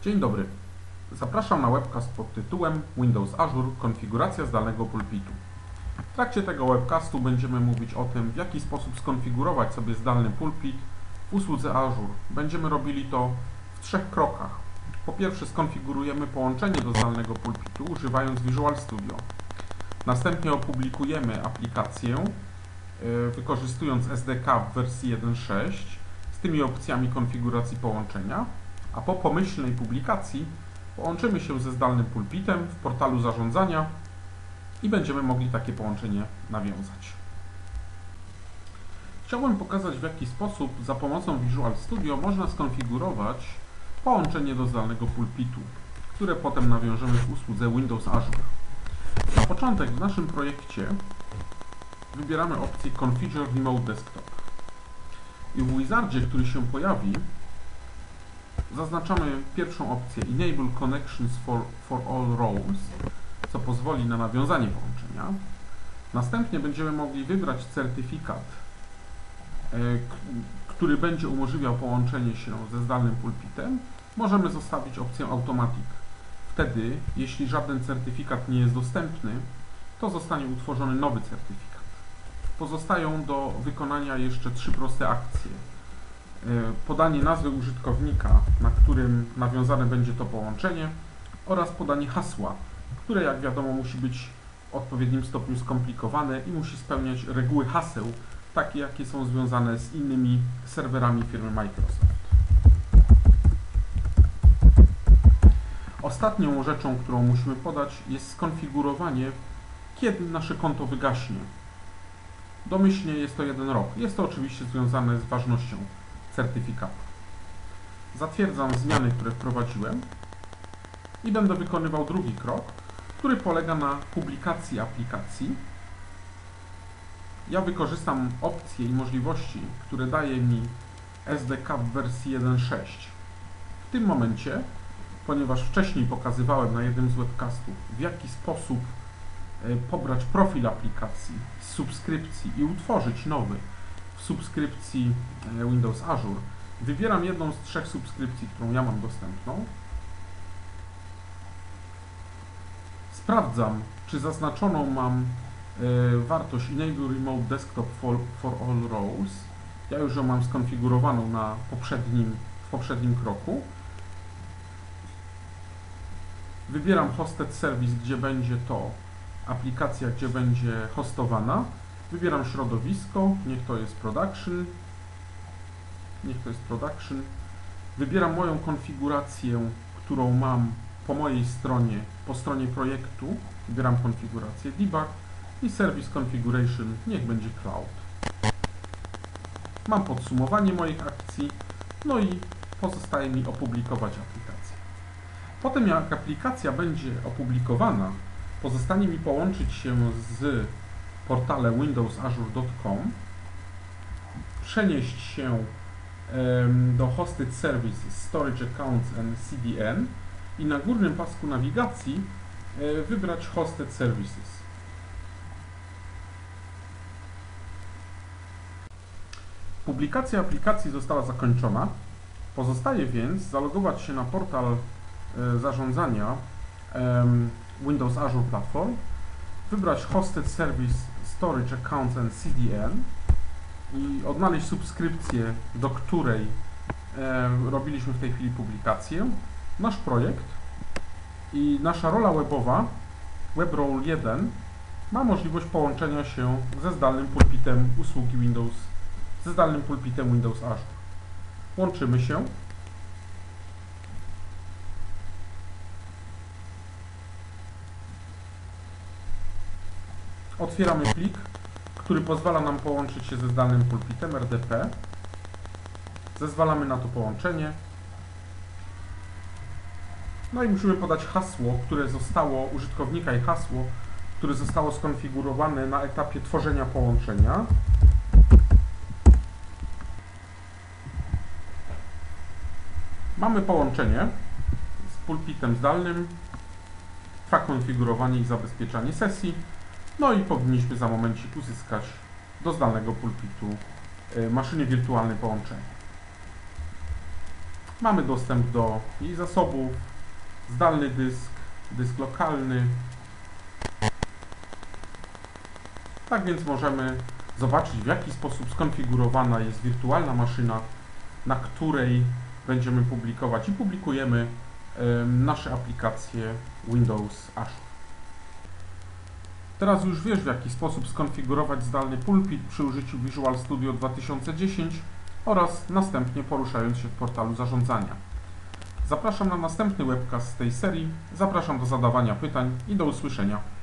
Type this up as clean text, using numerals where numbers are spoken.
Dzień dobry. Zapraszam na webcast pod tytułem Windows Azure – konfiguracja zdalnego pulpitu. W trakcie tego webcastu będziemy mówić o tym, w jaki sposób skonfigurować sobie zdalny pulpit w usłudze Azure. Będziemy robili to w 3 krokach. Po pierwsze skonfigurujemy połączenie do zdalnego pulpitu używając Visual Studio. Następnie opublikujemy aplikację wykorzystując SDK w wersji 1.6 z tymi opcjami konfiguracji połączenia, a po pomyślnej publikacji połączymy się ze zdalnym pulpitem w portalu zarządzania i będziemy mogli takie połączenie nawiązać. Chciałbym pokazać, w jaki sposób za pomocą Visual Studio można skonfigurować połączenie do zdalnego pulpitu, które potem nawiążemy w usłudze Windows Azure. Na początek w naszym projekcie wybieramy opcję Configure Remote Desktop i w wizardzie, który się pojawi, zaznaczamy pierwszą opcję Enable Connections for all roles, co pozwoli na nawiązanie połączenia. Następnie będziemy mogli wybrać certyfikat, który będzie umożliwiał połączenie się ze zdalnym pulpitem. Możemy zostawić opcję Automatic. Wtedy, jeśli żaden certyfikat nie jest dostępny, to zostanie utworzony nowy certyfikat. Pozostają do wykonania jeszcze 3 proste akcje. Podanie nazwy użytkownika, na którym nawiązane będzie to połączenie, oraz podanie hasła, które, jak wiadomo, musi być w odpowiednim stopniu skomplikowane i musi spełniać reguły haseł, takie jakie są związane z innymi serwerami firmy Microsoft. Ostatnią rzeczą, którą musimy podać, jest skonfigurowanie, kiedy nasze konto wygaśnie. Domyślnie jest to 1 rok. Jest to oczywiście związane z ważnością certyfikatu. Zatwierdzam zmiany, które wprowadziłem i będę wykonywał drugi krok, który polega na publikacji aplikacji. Ja wykorzystam opcje i możliwości, które daje mi SDK w wersji 1.6. W tym momencie, ponieważ wcześniej pokazywałem na jednym z webcastów, w jaki sposób pobrać profil aplikacji z subskrypcji i utworzyć nowy w subskrypcji Windows Azure, wybieram jedną z 3 subskrypcji, którą ja mam dostępną. Sprawdzam, czy zaznaczoną mam wartość Enable Remote Desktop for all roles. Ja już ją mam skonfigurowaną w poprzednim kroku. Wybieram Hosted Service, gdzie będzie to aplikacja, gdzie będzie hostowana. Wybieram środowisko, niech to jest Production. Wybieram moją konfigurację, którą mam po mojej stronie, po stronie projektu. Wybieram konfigurację Debug i Service Configuration, niech będzie Cloud. Mam podsumowanie moich akcji, no i pozostaje mi opublikować aplikację. Potem jak aplikacja będzie opublikowana, pozostanie mi połączyć się z portalem windowsazure.com, przenieść się do Hosted Services, Storage Accounts and CDN i na górnym pasku nawigacji wybrać Hosted Services. Publikacja aplikacji została zakończona. Pozostaje więc zalogować się na portal zarządzania Windows Azure Platform, wybrać Hosted Service, Storage Accounts and CDN i odnaleźć subskrypcję, do której robiliśmy w tej chwili publikację, nasz projekt i nasza rola webowa, WebRole 1, ma możliwość połączenia się ze zdalnym pulpitem usługi Windows, ze zdalnym pulpitem Windows Azure. Łączymy się. Otwieramy plik, który pozwala nam połączyć się ze zdalnym pulpitem RDP. Zezwalamy na to połączenie. No i musimy podać hasło, które zostało, użytkownika i hasło, które zostało skonfigurowane na etapie tworzenia połączenia. Mamy połączenie z pulpitem zdalnym, trwa konfigurowanie i zabezpieczanie sesji. No i powinniśmy za momencik uzyskać do zdalnego pulpitu maszyny wirtualne połączenie. Mamy dostęp do jej zasobów, zdalny dysk, dysk lokalny. Tak więc możemy zobaczyć, w jaki sposób skonfigurowana jest wirtualna maszyna, na której będziemy publikować i publikujemy nasze aplikacje Windows Azure. Teraz już wiesz, w jaki sposób skonfigurować zdalny pulpit przy użyciu Visual Studio 2010 oraz następnie poruszając się w portalu zarządzania. Zapraszam na następny webcast z tej serii, zapraszam do zadawania pytań i do usłyszenia.